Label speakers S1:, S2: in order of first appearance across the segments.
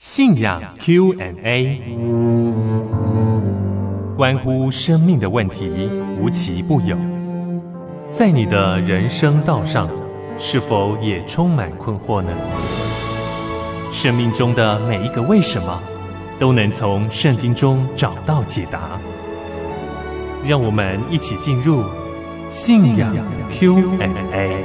S1: 信仰 Q&A， 关乎生命的问题无奇不有。在你的人生道上，是否也充满困惑呢？生命中的每一个为什么，都能从圣经中找到解答。让我们一起进入信仰 Q&A。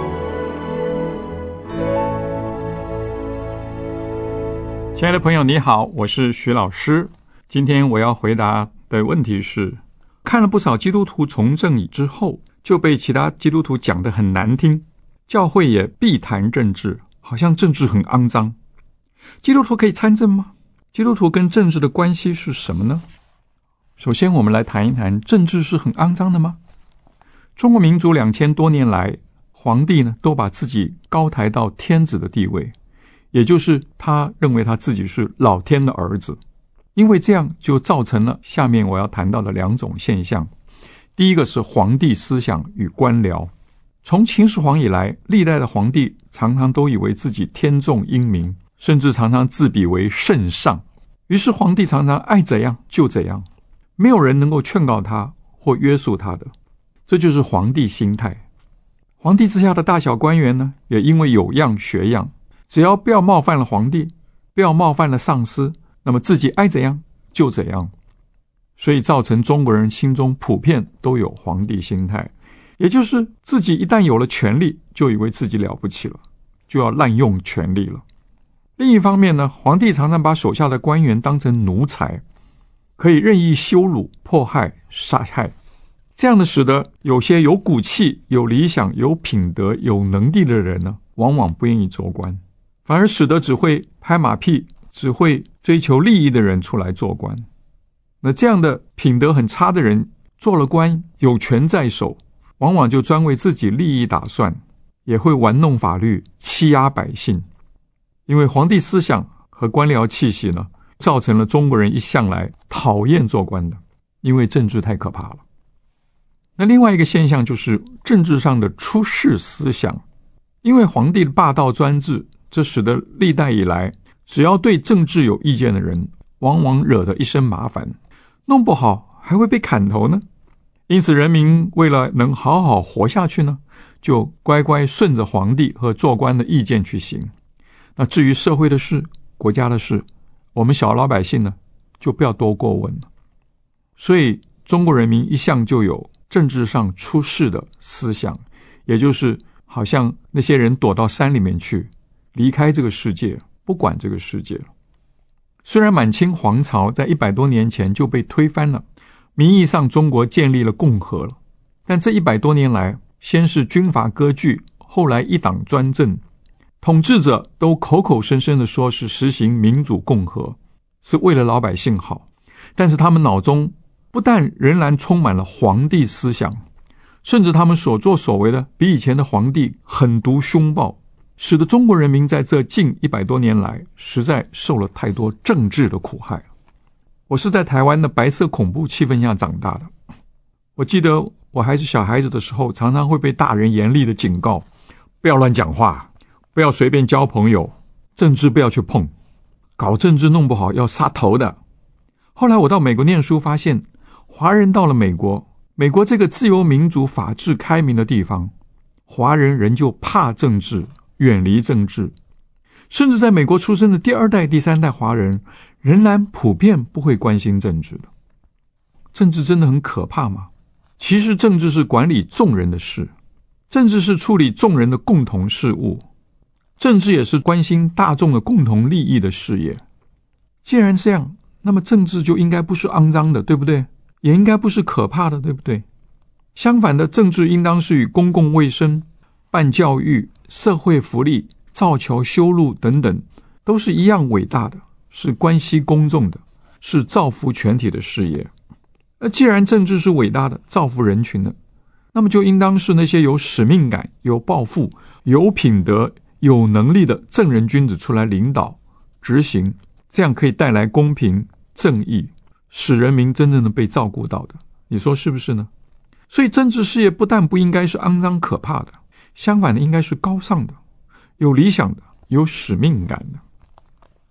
S2: 亲爱的朋友你好，我是徐老师。今天我要回答的问题是，看了不少基督徒从政以之后，就被其他基督徒讲得很难听，教会也避谈政治，好像政治很肮脏。基督徒可以参政吗？基督徒跟政治的关系是什么呢？首先我们来谈一谈，政治是很肮脏的吗？中国民族2000多年来，皇帝呢都把自己高抬到天子的地位，也就是他认为他自己是老天的儿子。因为这样就造成了下面我要谈到的两种现象。第一个是皇帝思想与官僚。从秦始皇以来，历代的皇帝常常都以为自己天纵英明，甚至常常自比为圣上，于是皇帝常常爱怎样就怎样，没有人能够劝告他或约束他的。这就是皇帝心态。皇帝之下的大小官员呢，也因为有样学样，只要不要冒犯了皇帝，不要冒犯了上司，那么自己爱怎样就怎样。所以造成中国人心中普遍都有皇帝心态，也就是自己一旦有了权力，就以为自己了不起了，就要滥用权力了。另一方面呢，皇帝常常把手下的官员当成奴才，可以任意羞辱、迫害、杀害。这样的使得有些有骨气、有理想、有品德、有能力的人呢，往往不愿意做官，反而使得只会拍马屁、只会追求利益的人出来做官。那这样的品德很差的人做了官，有权在手，往往就专为自己利益打算，也会玩弄法律，欺压百姓。因为皇帝思想和官僚气息呢，造成了中国人一向来讨厌做官的，因为政治太可怕了。那另外一个现象就是政治上的出世思想。因为皇帝的霸道专制，这使得历代以来，只要对政治有意见的人，往往惹得一身麻烦，弄不好还会被砍头呢。因此人民为了能好好活下去呢，就乖乖顺着皇帝和做官的意见去行。那至于社会的事、国家的事，我们小老百姓呢，就不要多过问了。所以中国人民一向就有政治上出世的思想，也就是好像那些人躲到山里面去，离开这个世界，不管这个世界了。虽然满清皇朝在100多年前就被推翻了，名义上中国建立了共和了，但这100多年来，先是军阀割据，后来一党专政，统治者都口口声声地说是实行民主共和，是为了老百姓好，但是他们脑中不但仍然充满了皇帝思想，甚至他们所作所为的比以前的皇帝狠毒凶暴，使得中国人民在这近100多年来实在受了太多政治的苦害。我是在台湾的白色恐怖气氛下长大的。我记得我还是小孩子的时候，常常会被大人严厉的警告，不要乱讲话，不要随便交朋友，政治不要去碰，搞政治弄不好要杀头的。后来我到美国念书，发现华人到了美国这个自由民主、法治开明的地方，华人仍旧怕政治，远离政治，甚至在美国出生的第2代、第3代华人，仍然普遍不会关心政治的。政治真的很可怕吗？其实政治是管理众人的事，政治是处理众人的共同事务，政治也是关心大众的共同利益的事业。既然这样，那么政治就应该不是肮脏的，对不对？也应该不是可怕的，对不对？相反的，政治应当是与公共卫生、办教育、社会福利、造桥修路等等，都是一样伟大的，是关系公众的，是造福全体的事业。而既然政治是伟大的，造福人群的，那么就应当是那些有使命感、有抱负、有品德、有能力的正人君子出来领导、执行，这样可以带来公平、正义，使人民真正的被照顾到的。你说是不是呢？所以政治事业不但不应该是肮脏可怕的，相反的应该是高尚的，有理想的，有使命感的。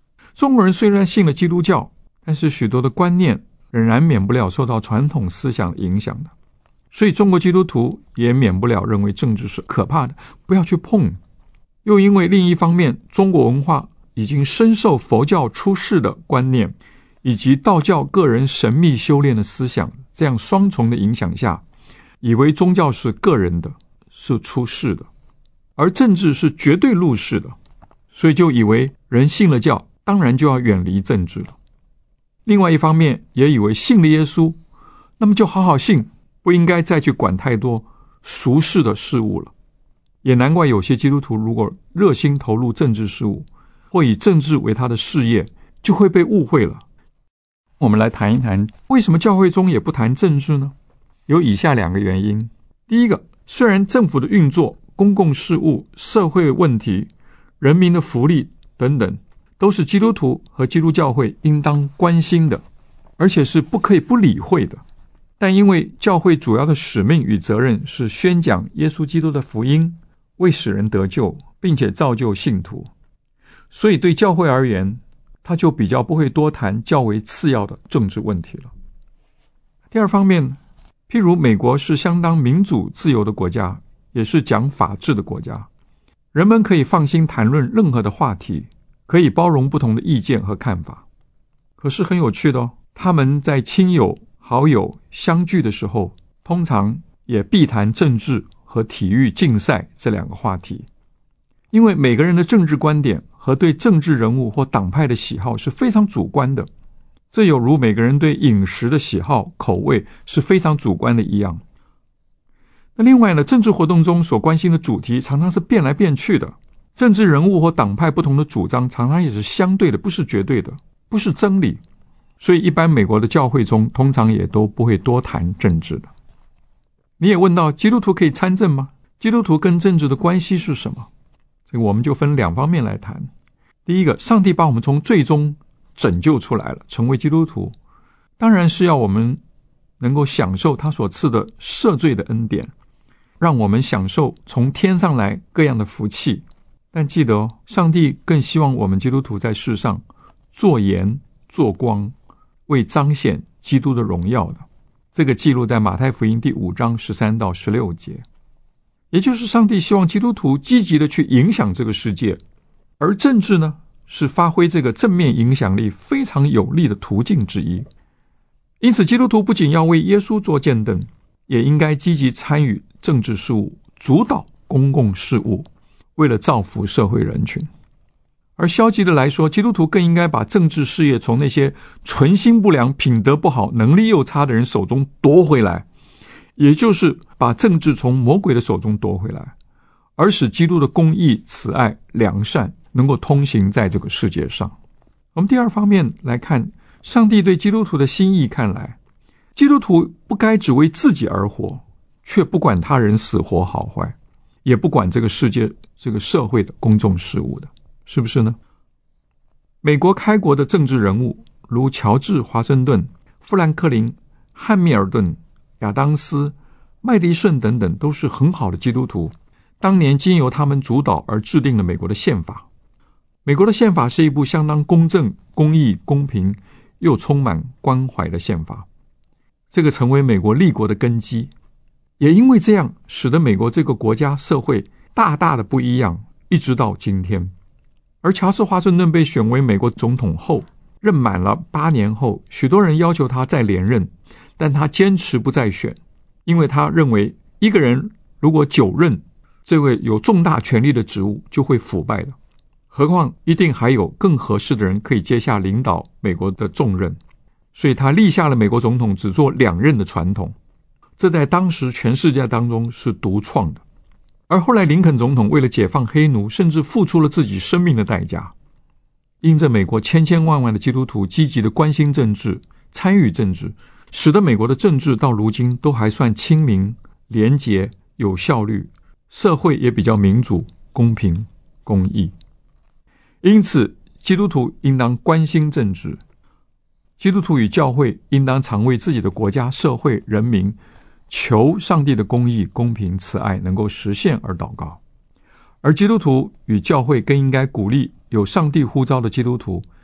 S2: 中国人虽然信了基督教，但是许多的观念仍然免不了受到传统思想影响的，所以中国基督徒也免不了认为政治是可怕的，不要去碰。又因为另一方面，中国文化已经深受佛教出世的观念以及道教个人神秘修炼的思想这样双重的影响下，以为宗教是个人的，是出世的，而政治是绝对入世的，所以就以为人信了教，当然就要远离政治了。另外一方面，也以为信了耶稣，那么就好好信，不应该再去管太多俗世的事物了。也难怪有些基督徒如果热心投入政治事务，或以政治为他的事业，就会被误会了。我们来谈一谈，为什么教会中也不谈政治呢？有以下2个原因。第一个，虽然政府的运作、公共事务、社会问题、人民的福利等等，都是基督徒和基督教会应当关心的，而且是不可以不理会的。但因为教会主要的使命与责任是宣讲耶稣基督的福音，为使人得救，并且造就信徒，所以对教会而言，他就比较不会多谈较为次要的政治问题了。第二方面，譬如美国是相当民主自由的国家，也是讲法治的国家，人们可以放心谈论任何的话题，可以包容不同的意见和看法。可是很有趣的他们在亲友好友相聚的时候，通常也必谈政治和体育竞赛这2个话题。因为每个人的政治观点和对政治人物或党派的喜好是非常主观的，这有如每个人对饮食的喜好口味是非常主观的一样。那另外呢，政治活动中所关心的主题常常是变来变去的，政治人物或党派不同的主张常常也是相对的，不是绝对的，不是真理。所以一般美国的教会中通常也都不会多谈政治的。你也问到，基督徒可以参政吗？基督徒跟政治的关系是什么？这个我们就分2方面来谈。第一个，上帝把我们从罪中拯救出来了，成为基督徒，当然是要我们能够享受他所赐的赦罪的恩典，让我们享受从天上来各样的福气。但记得上帝更希望我们基督徒在世上做盐做光，为彰显基督的荣耀的。这个记录在马太福音第5章13到16节。也就是上帝希望基督徒积极的去影响这个世界，而政治呢，是发挥这个正面影响力非常有力的途径之一。因此基督徒不仅要为耶稣做见证，也应该积极参与政治事务，主导公共事务，为了造福社会人群。而消极的来说，基督徒更应该把政治事业从那些存心不良、品德不好、能力又差的人手中夺回来，也就是把政治从魔鬼的手中夺回来，而使基督的公义、慈爱、良善能够通行在这个世界上。我们第2方面来看，上帝对基督徒的心意看来，基督徒不该只为自己而活，却不管他人死活好坏，也不管这个世界、这个社会的公众事务的，是不是呢？美国开国的政治人物如乔治·华盛顿、富兰克林、汉密尔顿、亚当斯、麦迪逊等等，都是很好的基督徒，当年经由他们主导而制定了美国的宪法。美国的宪法是一部相当公正、公义、公平又充满关怀的宪法，这个成为美国立国的根基。也因为这样，使得美国这个国家社会大大的不一样，一直到今天。而乔治·华盛顿被选为美国总统后，任满了8年后，许多人要求他再连任，但他坚持不再选，因为他认为一个人如果久任这位有重大权力的职务，就会腐败的，何况一定还有更合适的人可以接下领导美国的重任。所以他立下了美国总统只做2任的传统，这在当时全世界当中是独创的。而后来林肯总统为了解放黑奴，甚至付出了自己生命的代价。因着美国千千万万的基督徒积极的关心政治、参与政治，使得美国的政治到如今都还算亲民、廉洁、有效率，社会也比较民主、公平、公义。因此基督徒应当关心政治，基督徒与教会应当常为自己的国家、社会、人民求上帝的公义、公平、慈爱能够实现而祷告。而基督徒与教会更应该鼓励有上帝呼召的基督徒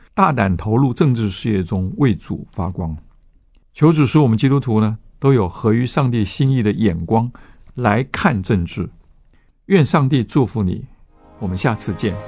S2: 大胆投入政治事业中为主发光。求主使我们基督徒呢，都有合于上帝心意的眼光来看政治。愿上帝祝福你，我们下次见。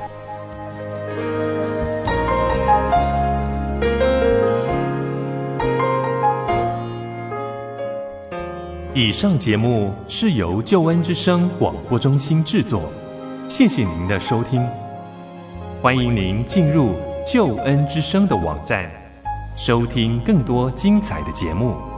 S1: 以上节目是由救恩之声广播中心制作，谢谢您的收听。欢迎您进入救恩之声的网站，收听更多精彩的节目。